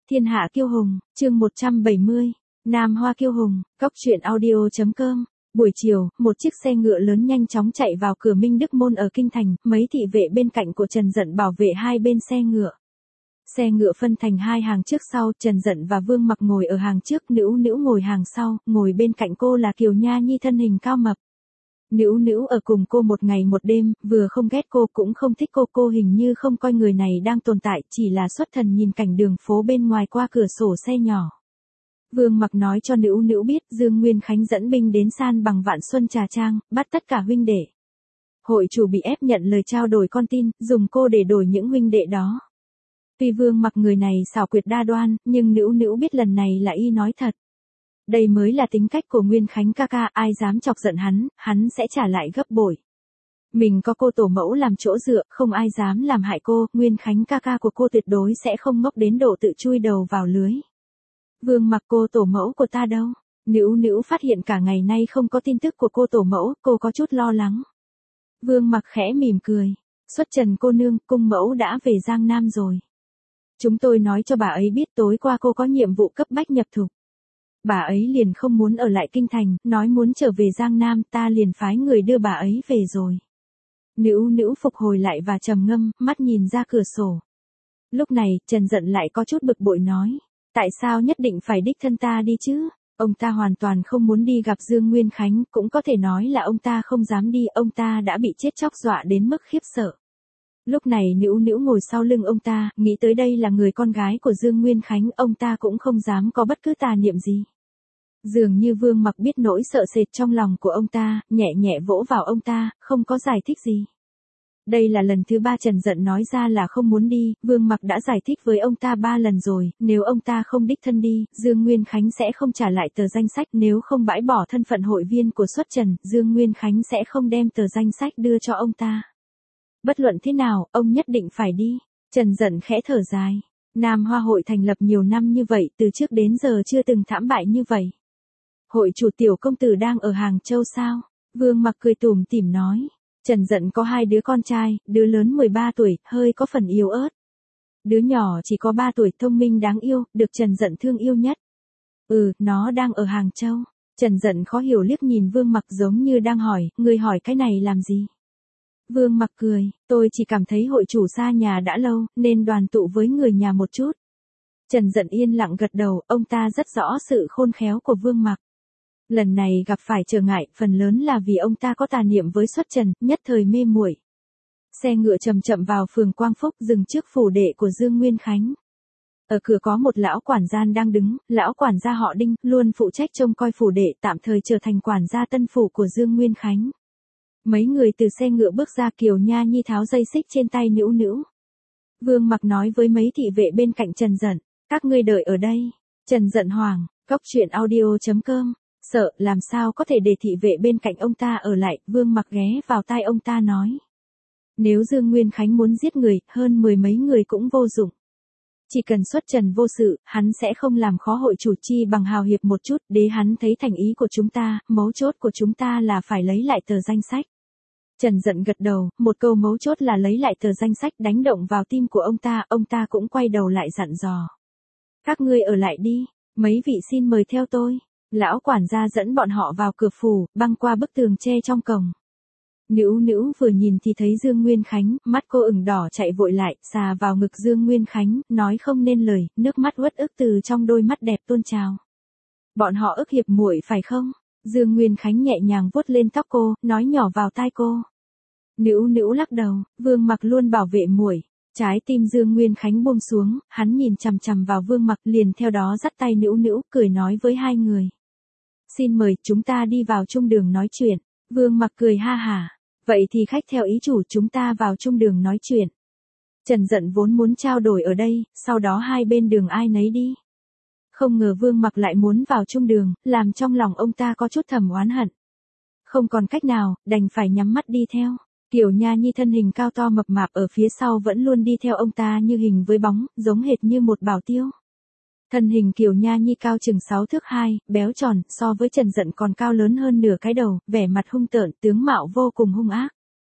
Thiên hạ kiêu hùng, chương 170, Nam Hoa kiêu hùng, Cóc truyện audio.com. Buổi chiều, một chiếc xe ngựa lớn nhanh chóng chạy vào cửa Minh Đức Môn ở Kinh Thành, mấy thị vệ bên cạnh của Trần Dận bảo vệ hai bên xe ngựa. Xe ngựa phân thành hai hàng trước sau, Trần Dận và Vương Mặc ngồi ở hàng trước, Nữu Nữu ngồi hàng sau, ngồi bên cạnh cô là Kiều Nha Nhi thân hình cao mập. Nữu Nữu ở cùng cô một ngày một đêm, vừa không ghét cô cũng không thích cô hình như không coi người này đang tồn tại, chỉ là xuất thần nhìn cảnh đường phố bên ngoài qua cửa sổ xe nhỏ. Vương Mặc nói cho Nữu Nữu biết Dương Nguyên Khánh dẫn binh đến san bằng Vạn Xuân Trà Trang, bắt tất cả huynh đệ. Hội chủ bị ép nhận lời trao đổi con tin, dùng cô để đổi những huynh đệ đó. Tuy Vương Mặc người này xảo quyệt đa đoan, nhưng Nữu Nữu biết lần này là y nói thật. Đây mới là tính cách của Nguyên Khánh ca ca, ai dám chọc giận hắn sẽ trả lại gấp bội. Mình có cô tổ mẫu làm chỗ dựa, không ai dám làm hại cô, Nguyên Khánh ca ca của cô tuyệt đối sẽ không ngốc đến độ tự chui đầu vào lưới. Vương Mặc, cô tổ mẫu của ta đâu? Nữu Nữu phát hiện cả ngày nay không có tin tức của cô tổ mẫu, cô có chút lo lắng. Vương Mặc khẽ mỉm cười. Xuất Trần cô nương, cung mẫu đã về Giang Nam rồi. Chúng tôi nói cho bà ấy biết tối qua cô có nhiệm vụ cấp bách nhập thục. Bà ấy liền không muốn ở lại Kinh Thành, nói muốn trở về Giang Nam, ta liền phái người đưa bà ấy về rồi. Nữu Nữu phục hồi lại và trầm ngâm, mắt nhìn ra cửa sổ. Lúc này, Trần Dận lại có chút bực bội nói. Tại sao nhất định phải đích thân ta đi chứ? Ông ta hoàn toàn không muốn đi gặp Dương Nguyên Khánh, cũng có thể nói là ông ta không dám đi, ông ta đã bị chết chóc dọa đến mức khiếp sợ. Lúc này Nữu Nữu ngồi sau lưng ông ta, nghĩ tới đây là người con gái của Dương Nguyên Khánh, ông ta cũng không dám có bất cứ tà niệm gì. Dường như Vương Mặc biết nỗi sợ sệt trong lòng của ông ta, nhẹ nhẹ vỗ vào ông ta, không có giải thích gì. Đây là lần thứ 3 Trần Dận nói ra là không muốn đi, Vương Mặc đã giải thích với ông ta 3 lần rồi, nếu ông ta không đích thân đi, Dương Nguyên Khánh sẽ không trả lại tờ danh sách, nếu không bãi bỏ thân phận hội viên của Xuất Trần, Dương Nguyên Khánh sẽ không đem tờ danh sách đưa cho ông ta. Bất luận thế nào, ông nhất định phải đi. Trần Dận khẽ thở dài. Nam Hoa hội thành lập nhiều năm như vậy, từ trước đến giờ chưa từng thảm bại như vậy. Hội chủ tiểu công tử đang ở Hàng Châu sao? Vương Mặc cười tủm tỉm nói. Trần Dận có 2 đứa con trai, đứa lớn 13 tuổi, hơi có phần yếu ớt. Đứa nhỏ chỉ có 3 tuổi, thông minh đáng yêu, được Trần Dận thương yêu nhất. Nó đang ở Hàng Châu. Trần Dận khó hiểu liếc nhìn Vương Mặc giống như đang hỏi, người hỏi cái này làm gì? Vương Mặc cười, tôi chỉ cảm thấy hội chủ xa nhà đã lâu, nên đoàn tụ với người nhà một chút. Trần Dận yên lặng gật đầu, ông ta rất rõ sự khôn khéo của Vương Mặc. Lần này gặp phải trở ngại, phần lớn là vì ông ta có tà niệm với Xuất Trần, nhất thời mê muội. Xe ngựa chậm chậm vào phường Quang Phúc, dừng trước phủ đệ của Dương Nguyên Khánh. Ở cửa có một lão quản gian đang đứng, lão quản gia họ Đinh, luôn phụ trách trông coi phủ đệ, tạm thời trở thành quản gia tân phủ của Dương Nguyên Khánh. Mấy người từ xe ngựa bước ra, Kiều Nha Nhi tháo dây xích trên tay Nữu Nữu. Vương Mặc nói với mấy thị vệ bên cạnh Trần Dận, các ngươi đợi ở đây. Trần Dận hoảng, Cóc truyện audio.com. Sợ, làm sao có thể để thị vệ bên cạnh ông ta ở lại, Vương Mặc ghé vào tai ông ta nói. Nếu Dương Nguyên Khánh muốn giết người, hơn 10 mấy người cũng vô dụng. Chỉ cần Xuất Trần vô sự, hắn sẽ không làm khó hội chủ, chi bằng hào hiệp một chút, để hắn thấy thành ý của chúng ta, mấu chốt của chúng ta là phải lấy lại tờ danh sách. Trần Dận gật đầu, một câu mấu chốt là lấy lại tờ danh sách đánh động vào tim của ông ta cũng quay đầu lại dặn dò. Các ngươi ở lại đi, mấy vị xin mời theo tôi. Lão quản gia dẫn bọn họ vào cửa phủ, băng qua bức tường tre trong cổng. Nữu Nữu vừa nhìn thì thấy Dương Nguyên Khánh, mắt cô ửng đỏ chạy vội lại, xà vào ngực Dương Nguyên Khánh, nói không nên lời, nước mắt uất ức từ trong đôi mắt đẹp tuôn trào. Bọn họ ức hiếp muội phải không? Dương Nguyên Khánh nhẹ nhàng vuốt lên tóc cô, nói nhỏ vào tai cô. Nữu Nữu lắc đầu, Vương Mặc luôn bảo vệ muội. Trái tim Dương Nguyên Khánh buông xuống, hắn nhìn chằm chằm vào Vương Mặc, liền theo đó dắt tay Nữu Nữu, cười nói với hai người. Xin mời, chúng ta đi vào trung đường nói chuyện. Vương Mặc cười ha hả. Vậy thì khách theo ý chủ, chúng ta vào trung đường nói chuyện. Trần Dận vốn muốn trao đổi ở đây, sau đó hai bên đường ai nấy đi. Không ngờ Vương Mặc lại muốn vào trung đường, làm trong lòng ông ta có chút thầm oán hận. Không còn cách nào, đành phải nhắm mắt đi theo. Kiều Nha Nhi thân hình cao to mập mạp ở phía sau vẫn luôn đi theo ông ta như hình với bóng, giống hệt như một bảo tiêu. Thân hình Kiều Nha Nhi cao chừng 6 thước 2, béo tròn, so với Trần Dận còn cao lớn hơn nửa cái đầu, vẻ mặt hung tợn, tướng mạo vô cùng hung ác.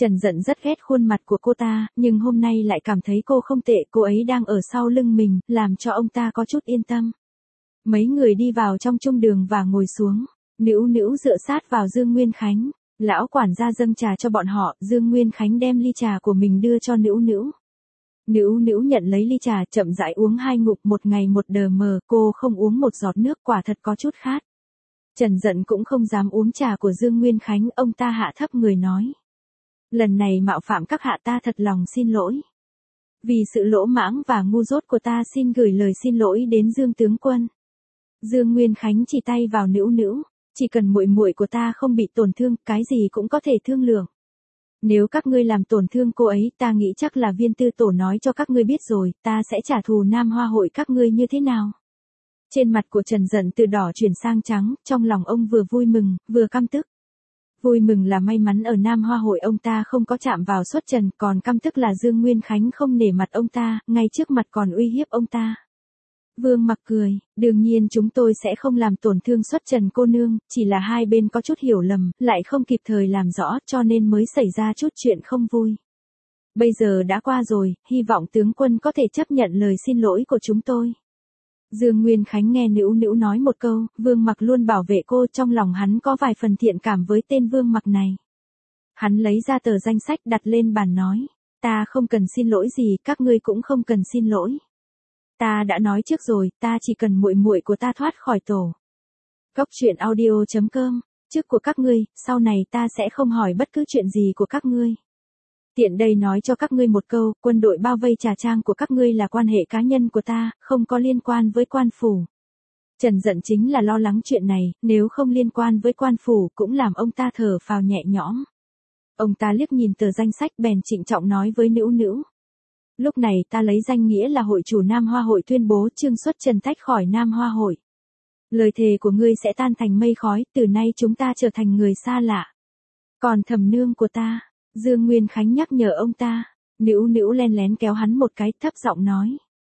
Trần Dận rất ghét khuôn mặt của cô ta, nhưng hôm nay lại cảm thấy cô không tệ, cô ấy đang ở sau lưng mình, làm cho ông ta có chút yên tâm. Mấy người đi vào trong trung đường và ngồi xuống. Nữu Nữu dựa sát vào Dương Nguyên Khánh. Lão quản gia dâng trà cho bọn họ, Dương Nguyên Khánh đem ly trà của mình đưa cho Nữu Nữu. Nữu Nữu nhận lấy ly trà, chậm rãi uống 2 ngụm, một ngày một đờ mờ, cô không uống một giọt nước, quả thật có chút khát. Trần Dận cũng không dám uống trà của Dương Nguyên Khánh, ông ta hạ thấp người nói. Lần này mạo phạm các hạ, ta thật lòng xin lỗi. Vì sự lỗ mãng và ngu dốt của ta, xin gửi lời xin lỗi đến Dương tướng quân. Dương Nguyên Khánh chỉ tay vào Nữu Nữu, chỉ cần muội muội của ta không bị tổn thương, cái gì cũng có thể thương lượng. Nếu các ngươi làm tổn thương cô ấy, ta nghĩ chắc là Viên Tư Tổ nói cho các ngươi biết rồi, ta sẽ trả thù Nam Hoa hội các ngươi như thế nào. Trên mặt của Trần Dận từ đỏ chuyển sang trắng, trong lòng ông vừa vui mừng, vừa căm tức. Vui mừng là may mắn ở Nam Hoa hội ông ta không có chạm vào Xuất Trần, còn căm tức là Dương Nguyên Khánh không nể mặt ông ta, ngay trước mặt còn uy hiếp ông ta. Vương Mặc cười, đương nhiên chúng tôi sẽ không làm tổn thương Xuất Trần cô nương, chỉ là hai bên có chút hiểu lầm, lại không kịp thời làm rõ, cho nên mới xảy ra chút chuyện không vui. Bây giờ đã qua rồi, hy vọng tướng quân có thể chấp nhận lời xin lỗi của chúng tôi. Dương Nguyên Khánh nghe Nữu Nữu nói một câu, Vương Mặc luôn bảo vệ cô, trong lòng hắn có vài phần thiện cảm với tên Vương Mặc này. Hắn lấy ra tờ danh sách đặt lên bàn nói, ta không cần xin lỗi gì, các ngươi cũng không cần xin lỗi. Ta đã nói trước rồi, ta chỉ cần muội muội của ta thoát khỏi tổ. Góc truyện audio.com, trước của các ngươi, sau này ta sẽ không hỏi bất cứ chuyện gì của các ngươi. Tiện đây nói cho các ngươi một câu, quân đội bao vây Trà Trang của các ngươi là quan hệ cá nhân của ta, không có liên quan với quan phủ. Trần Dận chính là lo lắng chuyện này, nếu không liên quan với quan phủ cũng làm ông ta thở phào nhẹ nhõm. Ông ta liếc nhìn tờ danh sách bèn trịnh trọng nói với Nữu Nữu. Lúc này ta lấy danh nghĩa là hội chủ Nam Hoa hội tuyên bố Trương Xuất Trần tách khỏi Nam Hoa hội. Lời thề của ngươi sẽ tan thành mây khói, từ nay chúng ta trở thành người xa lạ. Còn Thẩm nương của ta, Dương Nguyên Khánh nhắc nhở ông ta. Nữu Nữu len lén kéo hắn một cái, thấp giọng nói.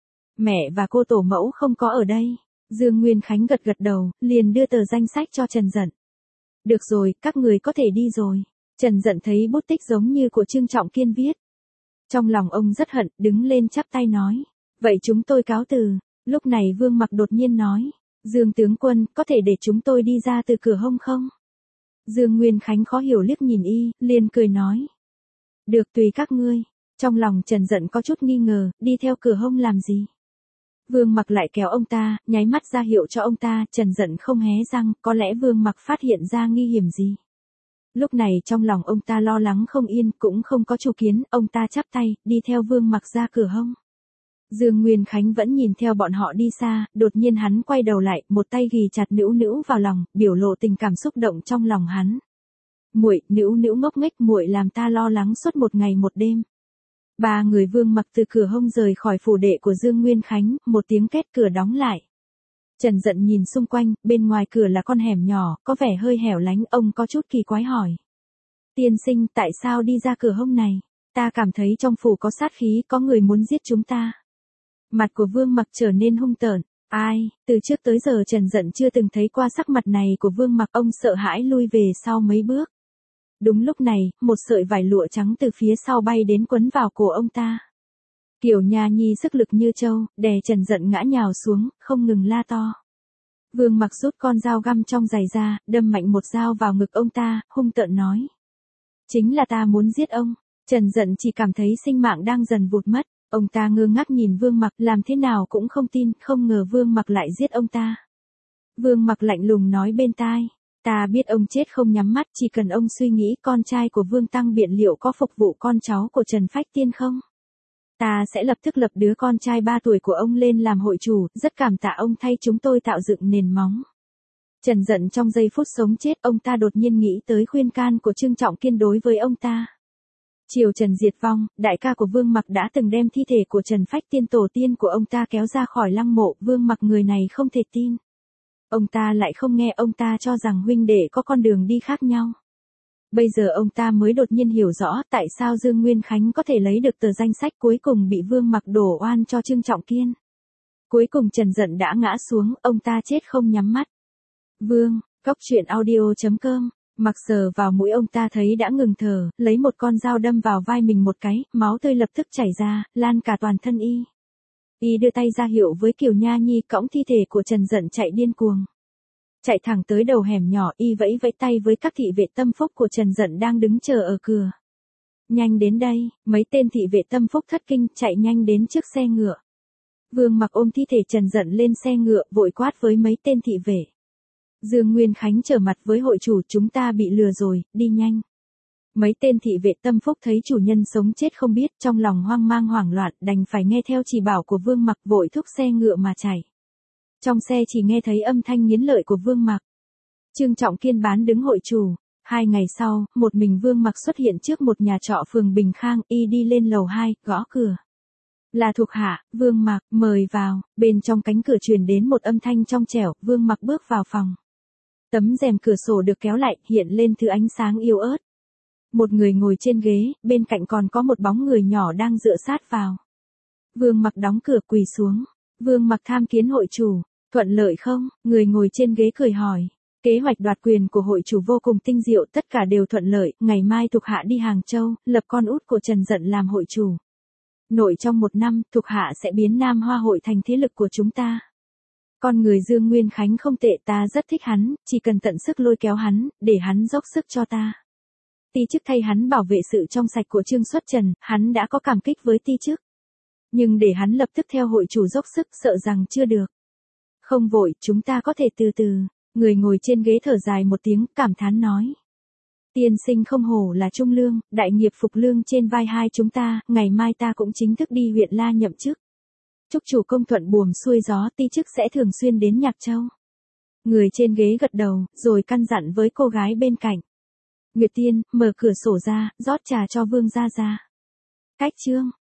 Mẹ và cô tổ mẫu không có ở đây. Dương Nguyên Khánh gật gật đầu, liền đưa tờ danh sách cho Trần Dận. Được rồi, các người có thể đi rồi. Trần Dận thấy bút tích giống như của Trương Trọng Kiên viết. Trong lòng ông rất hận, đứng lên chắp tay nói. Vậy chúng tôi cáo từ. Lúc này Vương Mặc đột nhiên nói. Dương tướng quân, có thể để chúng tôi đi ra từ cửa hông không? Dương Nguyên Khánh khó hiểu liếc nhìn y, liền cười nói. Được, tùy các ngươi. Trong lòng Trần Dận có chút nghi ngờ, đi theo cửa hông làm gì? Vương Mặc lại kéo ông ta, nháy mắt ra hiệu cho ông ta, Trần Dận không hé răng, có lẽ Vương Mặc phát hiện ra nguy hiểm gì. Lúc này trong lòng ông ta lo lắng không yên, cũng không có chủ kiến, ông ta chắp tay, đi theo Vương Mặc ra cửa hông. Dương Nguyên Khánh vẫn nhìn theo bọn họ đi xa, đột nhiên hắn quay đầu lại, một tay ghì chặt Nữu Nữu vào lòng, biểu lộ tình cảm xúc động trong lòng hắn. Muội, Nữu Nữu ngốc nghếch, muội làm ta lo lắng suốt một ngày một đêm. Ba người Vương Mặc từ cửa hông rời khỏi phủ đệ của Dương Nguyên Khánh, một tiếng két cửa đóng lại. Trần Dận nhìn xung quanh, bên ngoài cửa là con hẻm nhỏ, có vẻ hơi hẻo lánh, ông có chút kỳ quái hỏi. Tiên sinh, tại sao đi ra cửa hông này? Ta cảm thấy trong phủ có sát khí, có người muốn giết chúng ta. Mặt của Vương Mặc trở nên hung tợn. Ai, từ trước tới giờ Trần Dận chưa từng thấy qua sắc mặt này của Vương Mặc, ông sợ hãi lui về sau mấy bước. Đúng lúc này, một sợi vải lụa trắng từ phía sau bay đến quấn vào cổ ông ta. Kiều Nha Nhi sức lực như trâu, đè Trần Dận ngã nhào xuống, không ngừng la to. Vương Mặc rút con dao găm trong giày ra, đâm mạnh một dao vào ngực ông ta, hung tợn nói. Chính là ta muốn giết ông. Trần Dận chỉ cảm thấy sinh mạng đang dần vụt mất. Ông ta ngơ ngác nhìn Vương Mặc, làm thế nào cũng không tin, không ngờ Vương Mặc lại giết ông ta. Vương Mặc lạnh lùng nói bên tai. Ta biết ông chết không nhắm mắt, chỉ cần ông suy nghĩ con trai của Vương Tăng Biện liệu có phục vụ con cháu của Trần Phách Tiên không? Ta sẽ lập tức lập đứa con trai 3 tuổi của ông lên làm hội chủ, rất cảm tạ ông thay chúng tôi tạo dựng nền móng. Trần Dận trong giây phút sống chết, ông ta đột nhiên nghĩ tới khuyên can của Trương Trọng Kiên đối với ông ta. Triều Trần diệt vong, đại ca của Vương Mặc đã từng đem thi thể của Trần Phách Tiên tổ tiên của ông ta kéo ra khỏi lăng mộ, Vương Mặc người này không thể tin. Ông ta lại không nghe, ông ta cho rằng huynh đệ có con đường đi khác nhau. Bây giờ ông ta mới đột nhiên hiểu rõ tại sao Dương Nguyên Khánh có thể lấy được tờ danh sách, cuối cùng bị Vương Mặc đổ oan cho Trương Trọng Kiên. Cuối cùng Trần Dận đã ngã xuống, ông ta chết không nhắm mắt. Vương, góc truyện audio.com Mặc sờ vào mũi ông ta thấy đã ngừng thở, lấy một con dao đâm vào vai mình một cái, máu tươi lập tức chảy ra, lan cả toàn thân y. Y đưa tay ra hiệu với Kiều Nha Nhi cõng thi thể của Trần Dận chạy điên cuồng. Chạy thẳng tới đầu hẻm nhỏ, y vẫy vẫy tay với các thị vệ tâm phúc của Trần Dận đang đứng chờ ở cửa. Nhanh đến đây, mấy tên thị vệ tâm phúc thất kinh chạy nhanh đến trước xe ngựa. Vương Mặc ôm thi thể Trần Dận lên xe ngựa, vội quát với mấy tên thị vệ. Dương Nguyên Khánh trở mặt với hội chủ, chúng ta bị lừa rồi, đi nhanh. Mấy tên thị vệ tâm phúc thấy chủ nhân sống chết không biết, trong lòng hoang mang hoảng loạn, đành phải nghe theo chỉ bảo của Vương Mặc, vội thúc xe ngựa mà chạy. Trong xe chỉ nghe thấy âm thanh nghiến lợi của Vương Mặc. Trương Trọng Kiên bán đứng hội chủ. 2 ngày sau, một mình Vương Mặc xuất hiện trước một nhà trọ phường Bình Khang, y đi lên lầu 2, gõ cửa. Là thuộc hạ, Vương Mặc, mời vào. Bên trong cánh cửa truyền đến một âm thanh trong trẻo, Vương Mặc bước vào phòng. Tấm rèm cửa sổ được kéo lại, hiện lên thứ ánh sáng yếu ớt. Một người ngồi trên ghế, bên cạnh còn có một bóng người nhỏ đang dựa sát vào. Vương Mặc đóng cửa quỳ xuống. Vương Mặc tham kiến hội chủ, thuận lợi không? Người ngồi trên ghế cười hỏi. Kế hoạch đoạt quyền của hội chủ vô cùng tinh diệu, tất cả đều thuận lợi, ngày mai thuộc hạ đi Hàng Châu, lập con út của Trần Dận làm hội chủ. Nội trong 1 năm, thuộc hạ sẽ biến Nam Hoa hội thành thế lực của chúng ta. Con người Dương Nguyên Khánh không tệ, ta rất thích hắn, chỉ cần tận sức lôi kéo hắn, để hắn dốc sức cho ta. Ti chức thay hắn bảo vệ sự trong sạch của Trương Xuất Trần, hắn đã có cảm kích với ti chức. Nhưng để hắn lập tức theo hội chủ dốc sức, sợ rằng chưa được. Không vội, chúng ta có thể từ từ. Người ngồi trên ghế thở dài một tiếng, cảm thán nói. Tiên sinh không hổ là trung lương, đại nghiệp phục lương trên vai hai chúng ta, ngày mai ta cũng chính thức đi huyện La nhậm chức. Chúc chủ công thuận buồm xuôi gió, ti chức sẽ thường xuyên đến Nhạc Châu. Người trên ghế gật đầu, rồi căn dặn với cô gái bên cạnh. Nguyệt Tiên, mở cửa sổ ra, rót trà cho Vương gia ra. Cách chương.